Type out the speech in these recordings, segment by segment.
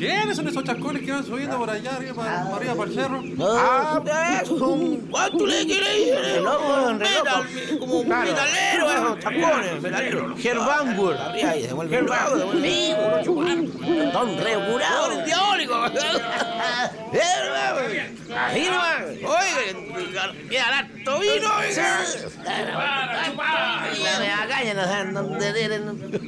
¿Quiénes son esos chascones que van subiendo por allá arriba para el cerro? ¿Cuánto le queréis? Como un metalero, esos chascones, metalero. Gerbangur. Ahí, devuelve. Don recurado. ¡Don diabólico! Ahí nomás. Oiga, queda harto vino, oiga. La de acá ya no saben dónde tienen.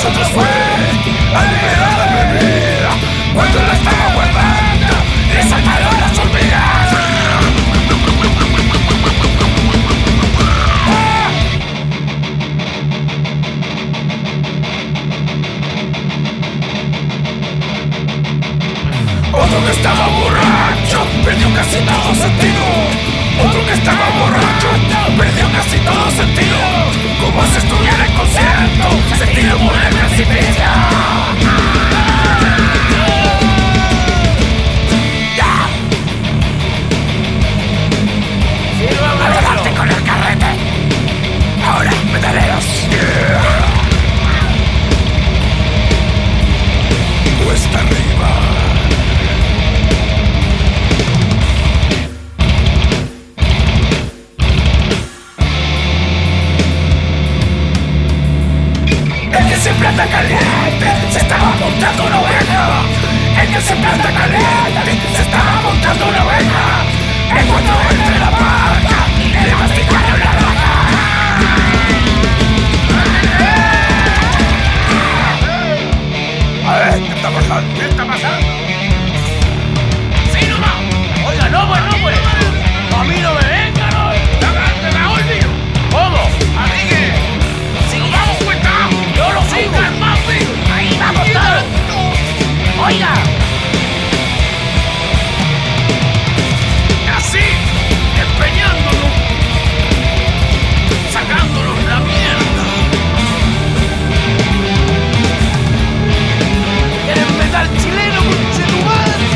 nosotros fue a liberar mi vida cuando la estaba guardando y saltaron las hormigas. Otro que estaba borracho perdió casi todo sentido. Otro que estaba borracho perdió casi todo sentido. Como si estuviera inconsciente, sentido por el precipicio. Adelante con el carrete. Ahora, metaleros. Cuesta arriba. El que siempre anda caliente se estaba montando una oveja. El que siempre anda caliente se estaba montando una oveja. En cuanto entre la paja, le masticaron la raja. A ver, ¿qué está pasando? ¿Qué está pasando? ¡Sí, no va! Oiga, no, pues, no, pues. A mí no me venga, no. ¡Te la olvido! ¿Cómo? A mí que... Si nos damos cuenta, yo lo sigo. Ahí vamos todos. Oiga. Así, empeñándonos, sacándonos la mierda. ¿Eres metal chileno, conche tu madre?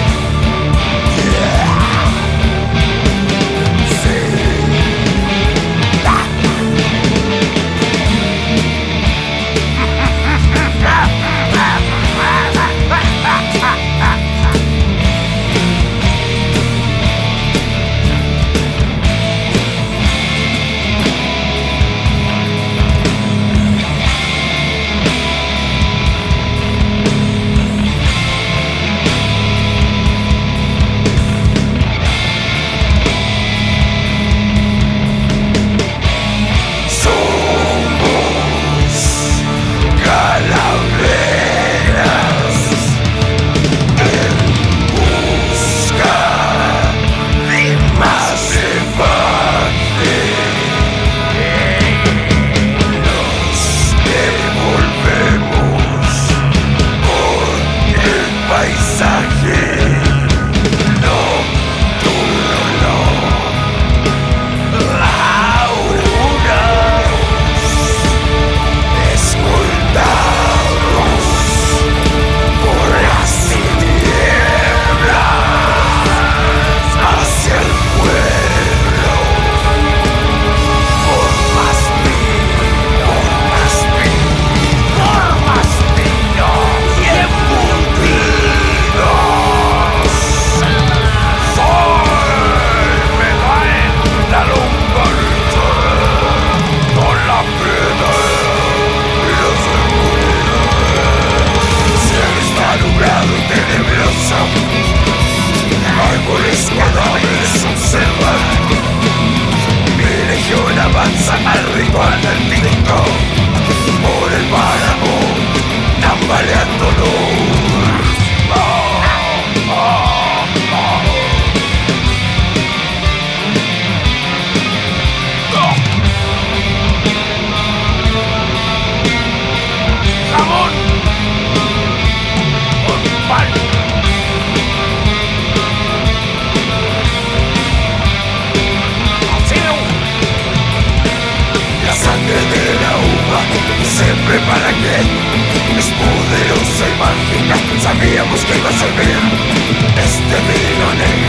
¿Para qué? Es poderosa y mágica. Sabíamos que iba a servir este vino negro.